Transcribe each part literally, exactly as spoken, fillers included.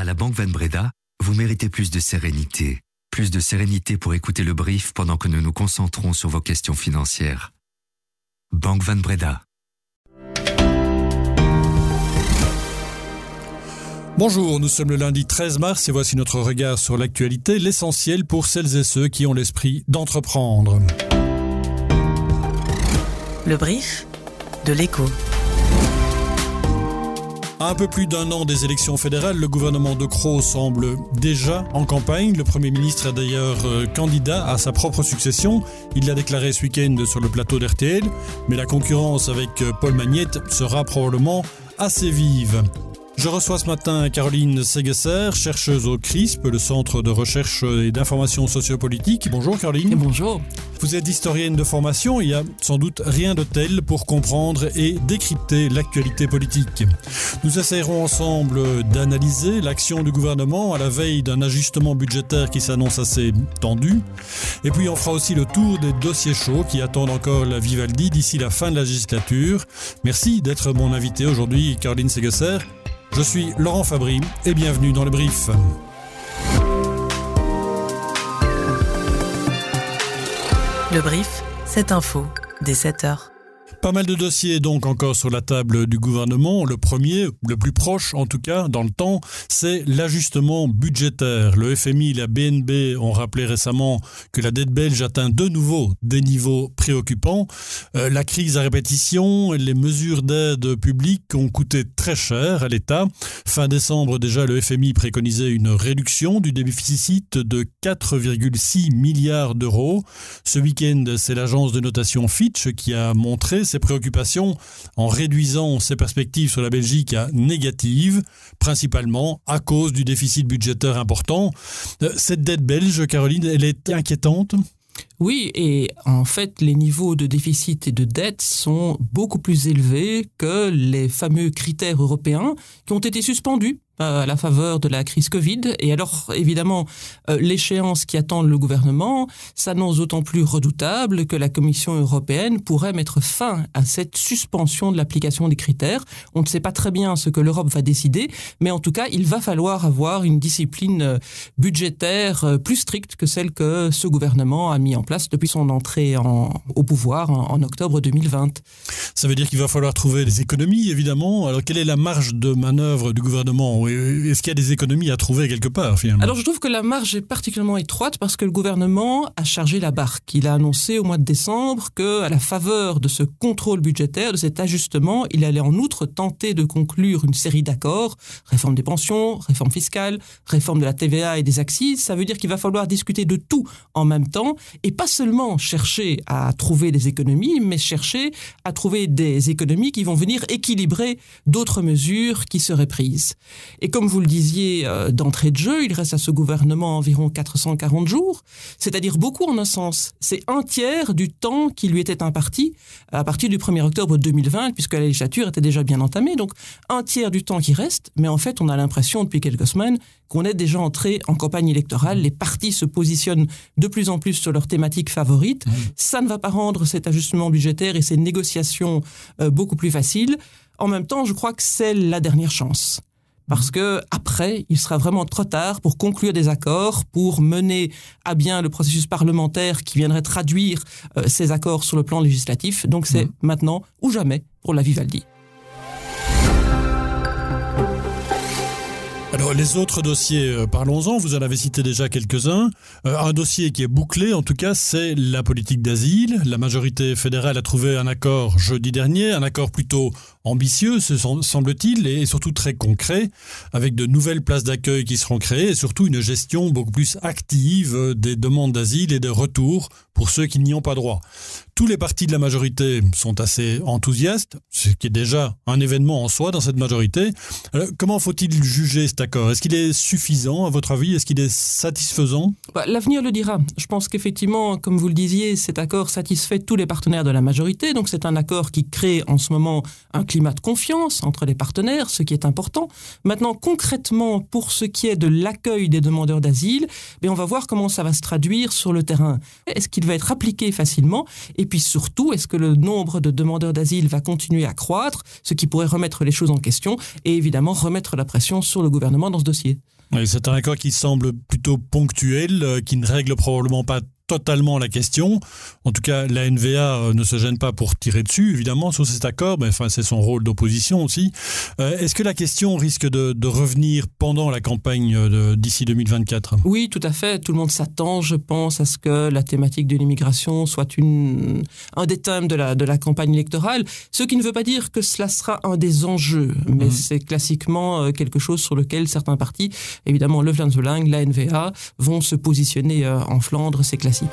À la Banque Van Breda, vous méritez plus de sérénité. Plus de sérénité pour écouter le brief pendant que nous nous concentrons sur vos questions financières. Banque Van Breda. Bonjour, nous sommes le lundi treize mars et voici notre regard sur l'actualité, l'essentiel pour celles et ceux qui ont l'esprit d'entreprendre. Le brief de l'Écho. À un peu plus d'un an des élections fédérales, le gouvernement de Croo semble déjà en campagne. Le Premier ministre est d'ailleurs euh, candidat à sa propre succession. Il l'a déclaré ce week-end sur le plateau d'R T L. Mais la concurrence avec euh, Paul Magnette sera probablement assez vive. Je reçois ce matin Caroline Segesser, chercheuse au C R I S P, le Centre de recherche et d'information sociopolitique. Bonjour Caroline. Et bonjour. Vous êtes historienne de formation, il y a sans doute rien de tel pour comprendre et décrypter l'actualité politique. Nous essayerons ensemble d'analyser l'action du gouvernement à la veille d'un ajustement budgétaire qui s'annonce assez tendu. Et puis on fera aussi le tour des dossiers chauds qui attendent encore la Vivaldi d'ici la fin de la législature. Merci d'être mon invité aujourd'hui, Caroline Segesser. Je suis Laurent Fabry et bienvenue dans le brief. Le brief, cette info, dès sept heures. Pas mal de dossiers donc encore sur la table du gouvernement. Le premier, le plus proche en tout cas dans le temps, c'est l'ajustement budgétaire. Le F M I et la B N B ont rappelé récemment que la dette belge atteint de nouveau des niveaux préoccupants. Euh, la crise à répétition et les mesures d'aide publique ont coûté très cher à l'État. Fin décembre déjà, le F M I préconisait une réduction du déficit de quatre virgule six milliards d'euros. Ce week-end, c'est l'agence de notation Fitch qui a montré ses préoccupations en réduisant ses perspectives sur la Belgique à négatives, principalement à cause du déficit budgétaire important. Cette dette belge, Caroline, elle est inquiétante ? Oui, et en fait, les niveaux de déficit et de dette sont beaucoup plus élevés que les fameux critères européens qui ont été suspendus à la faveur de la crise Covid. Et alors, évidemment, euh, l'échéance qui attend le gouvernement s'annonce d'autant plus redoutable que la Commission européenne pourrait mettre fin à cette suspension de l'application des critères. On ne sait pas très bien ce que l'Europe va décider, mais en tout cas, il va falloir avoir une discipline budgétaire plus stricte que celle que ce gouvernement a mis en place depuis son entrée en, au pouvoir en, en octobre deux mille vingt. Ça veut dire qu'il va falloir trouver des économies, évidemment. Alors, quelle est la marge de manœuvre du gouvernement ? Est-ce qu'il y a des économies à trouver quelque part, finalement ? Alors, je trouve que la marge est particulièrement étroite parce que le gouvernement a chargé la barque. Il a annoncé au mois de décembre qu'à la faveur de ce contrôle budgétaire, de cet ajustement, il allait en outre tenter de conclure une série d'accords. Réforme des pensions, réforme fiscale, réforme de la T V A et des accises. Ça veut dire qu'il va falloir discuter de tout en même temps et pas seulement chercher à trouver des économies, mais chercher à trouver des économies qui vont venir équilibrer d'autres mesures qui seraient prises. Et comme vous le disiez euh, d'entrée de jeu, il reste à ce gouvernement environ quatre cent quarante jours, c'est-à-dire beaucoup en un sens. C'est un tiers du temps qui lui était imparti à partir du premier octobre deux mille vingt, puisque la législature était déjà bien entamée. Donc un tiers du temps qui reste, mais en fait on a l'impression depuis quelques semaines qu'on est déjà entré en campagne électorale. Les partis se positionnent de plus en plus sur leurs thématiques favorites. Mmh. Ça ne va pas rendre cet ajustement budgétaire et ces négociations euh, beaucoup plus faciles. En même temps, je crois que c'est la dernière chance. Parce que après, il sera vraiment trop tard pour conclure des accords, pour mener à bien le processus parlementaire qui viendrait traduire euh, ces accords sur le plan législatif. Donc c'est mmh. maintenant ou jamais pour la Vivaldi. Alors les autres dossiers, euh, parlons-en, vous en avez cité déjà quelques-uns. Euh, un dossier qui est bouclé en tout cas, c'est la politique d'asile. La majorité fédérale a trouvé un accord jeudi dernier, un accord plutôt ambitieux, se semble-t-il, et surtout très concret, avec de nouvelles places d'accueil qui seront créées et surtout une gestion beaucoup plus active des demandes d'asile et des retours pour ceux qui n'y ont pas droit. Tous les partis de la majorité sont assez enthousiastes, ce qui est déjà un événement en soi dans cette majorité. Alors, comment faut-il juger cet accord ? Est-ce qu'il est suffisant, à votre avis ? Est-ce qu'il est satisfaisant ? Bah, l'avenir le dira. Je pense qu'effectivement, comme vous le disiez, cet accord satisfait tous les partenaires de la majorité. Donc c'est un accord qui crée en ce moment un climat de confiance entre les partenaires, ce qui est important. Maintenant, concrètement, pour ce qui est de l'accueil des demandeurs d'asile, eh on va voir comment ça va se traduire sur le terrain. Est-ce qu'il va être appliqué facilement ? Et puis surtout, est-ce que le nombre de demandeurs d'asile va continuer à croître, ce qui pourrait remettre les choses en question et évidemment remettre la pression sur le gouvernement gouvernement dans ce dossier. Oui, c'est un accord qui semble plutôt ponctuel, euh, qui ne règle probablement pas totalement la question. En tout cas, la N V A euh, ne se gêne pas pour tirer dessus, évidemment, sur cet accord. Mais enfin, c'est son rôle d'opposition aussi. Euh, est-ce que la question risque de, de revenir pendant la campagne de, d'ici deux mille vingt-quatre ? Oui, tout à fait. Tout le monde s'attend, je pense, à ce que la thématique de l'immigration soit une, un des thèmes de la, de la campagne électorale. Ce qui ne veut pas dire que cela sera un des enjeux, mais mmh. c'est classiquement quelque chose sur lequel certains partis, évidemment le Vlaams Belang, la N V A, vont se positionner en Flandre, c'est classique.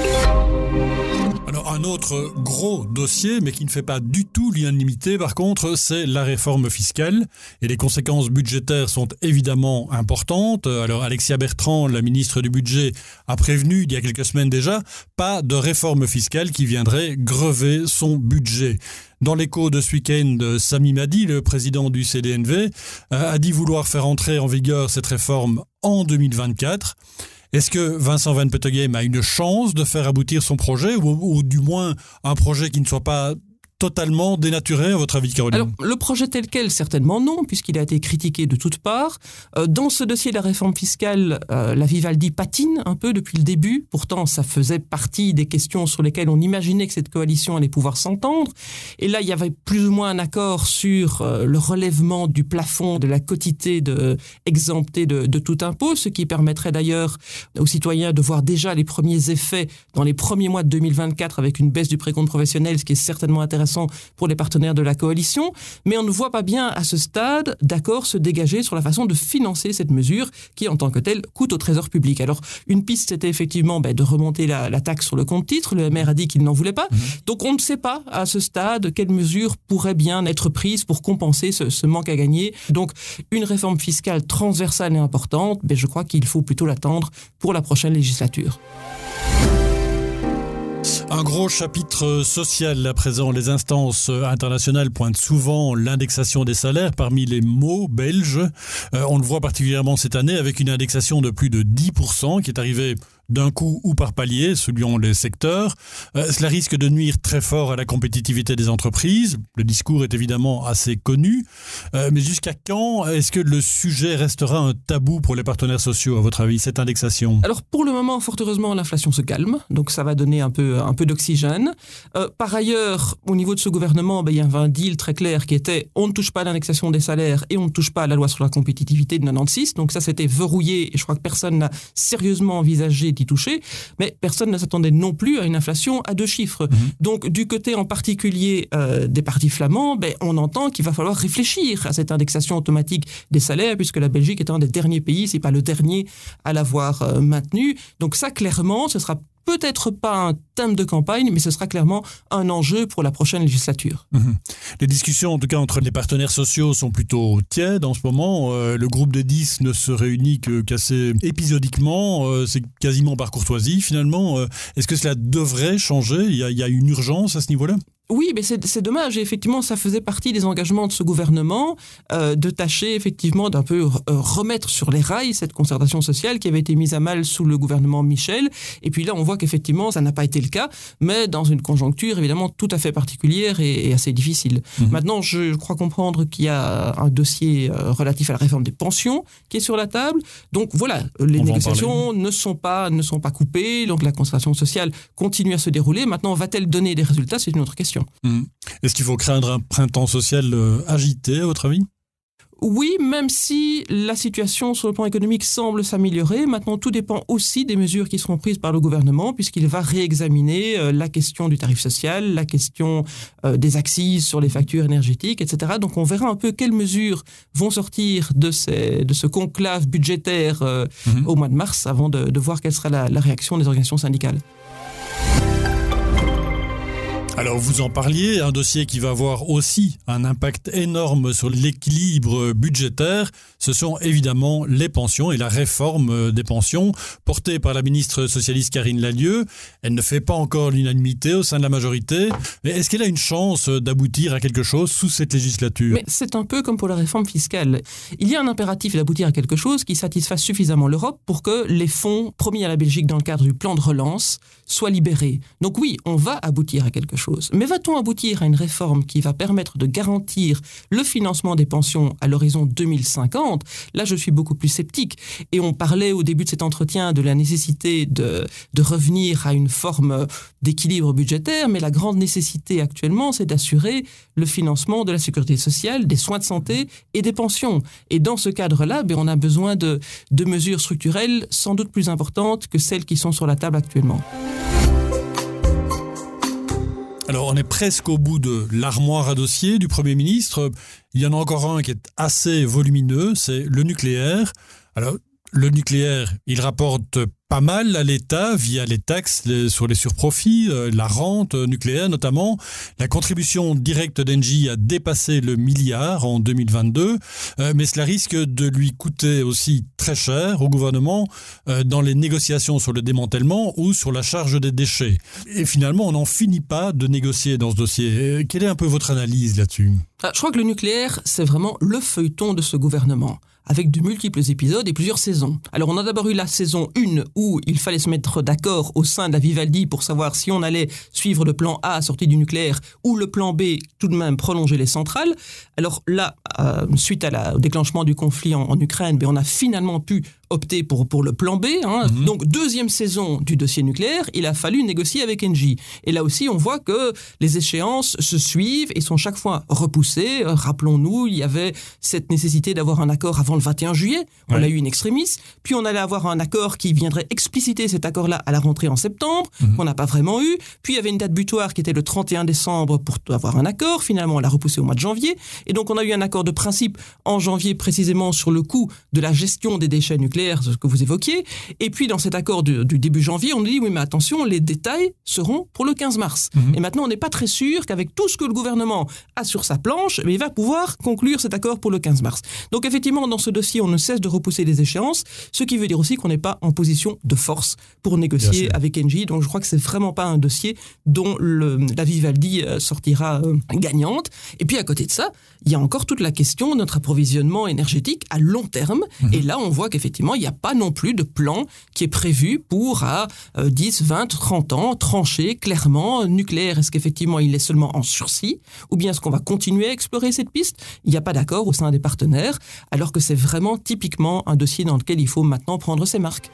Alors un autre gros dossier, mais qui ne fait pas du tout l'unanimité par contre, c'est la réforme fiscale. Et les conséquences budgétaires sont évidemment importantes. Alors Alexia Bertrand, la ministre du Budget, a prévenu il y a quelques semaines déjà, pas de réforme fiscale qui viendrait grever son budget. Dans l'écho de ce week-end, Sami Madi, le président du C D N V, a dit vouloir faire entrer en vigueur cette réforme en deux mille vingt-quatre. Est-ce que Vincent Van Peteghem a une chance de faire aboutir son projet ou, ou du moins un projet qui ne soit pas totalement dénaturé, à votre avis, Caroline ? Alors, le projet tel quel, certainement non, puisqu'il a été critiqué de toutes parts. Euh, dans ce dossier de la réforme fiscale, euh, la Vivaldi patine un peu depuis le début. Pourtant, ça faisait partie des questions sur lesquelles on imaginait que cette coalition allait pouvoir s'entendre. Et là, il y avait plus ou moins un accord sur euh, le relèvement du plafond de la quotité de, exemptée de, de tout impôt, ce qui permettrait d'ailleurs aux citoyens de voir déjà les premiers effets dans les premiers mois de deux mille vingt-quatre avec une baisse du précompte professionnel, ce qui est certainement intéressant pour les partenaires de la coalition, mais on ne voit pas bien à ce stade d'accord se dégager sur la façon de financer cette mesure qui, en tant que telle, coûte au trésor public. Alors, une piste, c'était effectivement ben, de remonter la, la taxe sur le compte titre. Le M R a dit qu'il n'en voulait pas. Mmh. Donc, on ne sait pas à ce stade quelles mesures pourraient bien être prises pour compenser ce, ce manque à gagner. Donc, une réforme fiscale transversale et importante, ben, je crois qu'il faut plutôt l'attendre pour la prochaine législature. Un gros chapitre social à présent. Les instances internationales pointent souvent l'indexation des salaires parmi les maux belges. Euh, on le voit particulièrement cette année avec une indexation de plus de dix pour cent qui est arrivée d'un coup ou par palier, selon les secteurs. Euh, cela risque de nuire très fort à la compétitivité des entreprises. Le discours est évidemment assez connu. Euh, mais jusqu'à quand est-ce que le sujet restera un tabou pour les partenaires sociaux, à votre avis, cette indexation ? Alors, pour le moment, fort heureusement, l'inflation se calme. Donc, ça va donner un peu, un peu d'oxygène. Euh, par ailleurs, au niveau de ce gouvernement, ben, il y avait un deal très clair qui était on ne touche pas à l'indexation des salaires et on ne touche pas à la loi sur la compétitivité de quatre-vingt-seize. Donc, ça, c'était verrouillé et je crois que personne n'a sérieusement envisagé d'y toucher, mais personne ne s'attendait non plus à une inflation à deux chiffres. Mmh. Donc, du côté en particulier euh, des partis flamands, ben, on entend qu'il va falloir réfléchir à cette indexation automatique des salaires, puisque la Belgique est un des derniers pays, si pas le dernier, à l'avoir euh, maintenu. Donc ça, clairement, ce sera peut-être pas un thème de campagne, mais ce sera clairement un enjeu pour la prochaine législature. Mmh. Les discussions, en tout cas, entre les partenaires sociaux sont plutôt tièdes en ce moment. Euh, le groupe des dix ne se réunit que, qu'assez épisodiquement. Euh, c'est quasiment par courtoisie, finalement. Euh, est-ce que cela devrait changer ? Il y a, il y a une urgence à ce niveau-là ? Oui, mais c'est, c'est dommage. Et effectivement, ça faisait partie des engagements de ce gouvernement euh, de tâcher effectivement d'un peu euh, remettre sur les rails cette concertation sociale qui avait été mise à mal sous le gouvernement Michel. Et puis là, on voit qu'effectivement, ça n'a pas été le cas, mais dans une conjoncture évidemment tout à fait particulière et, et assez difficile. Mmh. Maintenant, je crois comprendre qu'il y a un dossier euh, relatif à la réforme des pensions qui est sur la table. Donc voilà, les on négociations ne sont pas ne sont pas coupées. Donc la concertation sociale continue à se dérouler. Maintenant, va-t-elle donner des résultats ? C'est une autre question. Mmh. Est-ce qu'il faut craindre un printemps social euh, agité, à votre avis ? Oui, même si la situation sur le plan économique semble s'améliorer, maintenant tout dépend aussi des mesures qui seront prises par le gouvernement, puisqu'il va réexaminer euh, la question du tarif social, la question euh, des accises sur les factures énergétiques, et cetera. Donc on verra un peu quelles mesures vont sortir de, ces, de ce conclave budgétaire euh, mmh. au mois de mars, avant de, de voir quelle sera la, la réaction des organisations syndicales. Alors vous en parliez, un dossier qui va avoir aussi un impact énorme sur l'équilibre budgétaire, ce sont évidemment les pensions et la réforme des pensions portée par la ministre socialiste Karine Lallieu. Elle ne fait pas encore l'unanimité au sein de la majorité, mais est-ce qu'elle a une chance d'aboutir à quelque chose sous cette législature ? Mais c'est un peu comme pour la réforme fiscale. Il y a un impératif d'aboutir à quelque chose qui satisfasse suffisamment l'Europe pour que les fonds promis à la Belgique dans le cadre du plan de relance soient libérés. Donc oui, on va aboutir à quelque chose. chose. Mais va-t-on aboutir à une réforme qui va permettre de garantir le financement des pensions à l'horizon deux mille cinquante ? Là, je suis beaucoup plus sceptique. Et on parlait au début de cet entretien de la nécessité de, de revenir à une forme d'équilibre budgétaire, mais la grande nécessité actuellement, c'est d'assurer le financement de la sécurité sociale, des soins de santé et des pensions. Et dans ce cadre-là, ben, on a besoin de, de mesures structurelles sans doute plus importantes que celles qui sont sur la table actuellement. Alors, on est presque au bout de l'armoire à dossiers du Premier ministre. Il y en a encore un qui est assez volumineux, c'est le nucléaire. Alors, le nucléaire, il rapporte pas mal à l'État via les taxes les, sur les surprofits, euh, la rente nucléaire notamment. La contribution directe d'Engie a dépassé le milliard en deux mille vingt-deux, euh, mais cela risque de lui coûter aussi très cher au gouvernement euh, dans les négociations sur le démantèlement ou sur la charge des déchets. Et finalement, on n'en finit pas de négocier dans ce dossier. Quelle est un peu votre analyse là-dessus ? Je crois que le nucléaire, c'est vraiment le feuilleton de ce gouvernement, avec de multiples épisodes et plusieurs saisons. Alors, on a d'abord eu la saison un où il fallait se mettre d'accord au sein de la Vivaldi pour savoir si on allait suivre le plan A, sortie du nucléaire, ou le plan B, tout de même prolonger les centrales. Alors là, euh, suite à la, au déclenchement du conflit en, en Ukraine, ben, on a finalement pu opter pour, pour le plan B. Hein. Mmh. Donc, deuxième saison du dossier nucléaire, il a fallu négocier avec Engie. Et là aussi, on voit que les échéances se suivent et sont chaque fois repoussées. Euh, rappelons-nous, il y avait cette nécessité d'avoir un accord avant le vingt et un juillet. On ouais. l'a eu in extremis. Puis, on allait avoir un accord qui viendrait expliciter cet accord-là à la rentrée en septembre, mmh. qu'on n'a pas vraiment eu. Puis, il y avait une date butoir qui était le trente et un décembre pour avoir un accord. Finalement, on l'a repoussé au mois de janvier. Et donc, on a eu un accord de principe en janvier, précisément sur le coût de la gestion des déchets nucléaires, ce que vous évoquiez. Et puis, dans cet accord du, du début janvier, on nous dit, oui, mais attention, les détails seront pour le quinze mars. Mmh. Et maintenant, on n'est pas très sûr qu'avec tout ce que le gouvernement a sur sa planche, il va pouvoir conclure cet accord pour le quinze mars. Donc, effectivement, dans ce dossier, on ne cesse de repousser les échéances, ce qui veut dire aussi qu'on n'est pas en position de force pour négocier avec Engie. Donc, je crois que c'est vraiment pas un dossier dont le, la Vivaldi sortira euh, gagnante. Et puis, à côté de ça, il y a encore toute la question de notre approvisionnement énergétique à long terme. Mmh. Et là, on voit qu'effectivement, il n'y a pas non plus de plan qui est prévu pour à euh, dix, vingt, trente ans trancher clairement nucléaire. Est-ce qu'effectivement il est seulement en sursis ou bien est-ce qu'on va continuer à explorer cette piste ? Il n'y a pas d'accord au sein des partenaires alors que c'est vraiment typiquement un dossier dans lequel il faut maintenant prendre ses marques.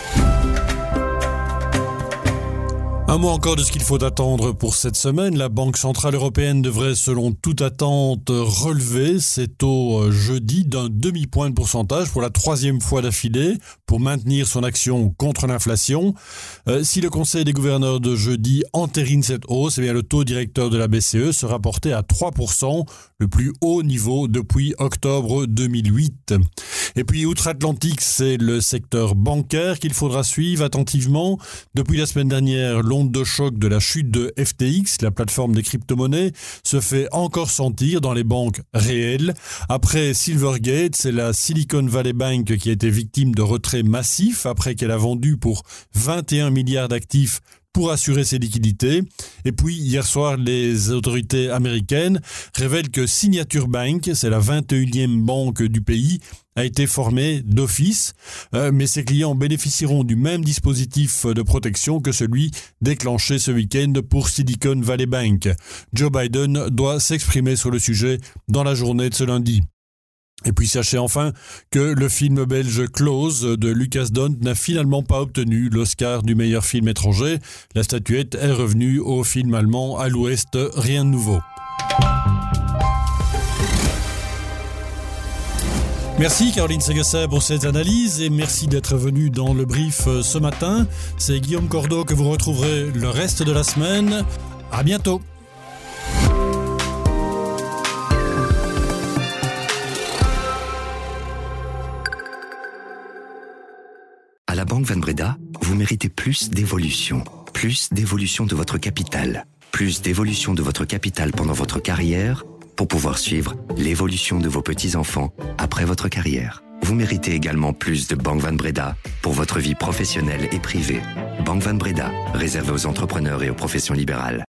Un mot encore de ce qu'il faut attendre pour cette semaine. La Banque Centrale Européenne devrait, selon toute attente, relever ses taux jeudi d'un demi-point de pourcentage pour la troisième fois d'affilée pour maintenir son action contre l'inflation. Euh, si le Conseil des gouverneurs de jeudi entérine cette hausse, eh bien le taux directeur de la B C E sera porté à trois pour cent, le plus haut niveau depuis octobre deux mille huit. Et puis, outre-Atlantique, c'est le secteur bancaire qu'il faudra suivre attentivement. Depuis la semaine dernière, l'onde de choc de la chute de F T X, la plateforme des crypto-monnaies, se fait encore sentir dans les banques réelles. Après Silvergate, c'est la Silicon Valley Bank qui a été victime de retraits massifs après qu'elle a vendu pour vingt et un milliards d'actifs pour assurer ses liquidités. Et puis, hier soir, les autorités américaines révèlent que Signature Bank, c'est la vingt et unième banque du pays, a été formée d'office, euh, mais ses clients bénéficieront du même dispositif de protection que celui déclenché ce week-end pour Silicon Valley Bank. Joe Biden doit s'exprimer sur le sujet dans la journée de ce lundi. Et puis sachez enfin que le film belge Close de Lucas Dont n'a finalement pas obtenu l'Oscar du meilleur film étranger. La statuette est revenue au film allemand À l'Ouest, rien de nouveau. Merci Caroline Segesser pour cette analyse et merci d'être venue dans le brief ce matin. C'est Guillaume Cordeau que vous retrouverez le reste de la semaine. À bientôt. À la Banque Van Breda, vous méritez plus d'évolution, plus d'évolution de votre capital, plus d'évolution de votre capital pendant votre carrière pour pouvoir suivre l'évolution de vos petits-enfants après votre carrière. Vous méritez également plus de Banque Van Breda pour votre vie professionnelle et privée. Banque Van Breda, réservée aux entrepreneurs et aux professions libérales.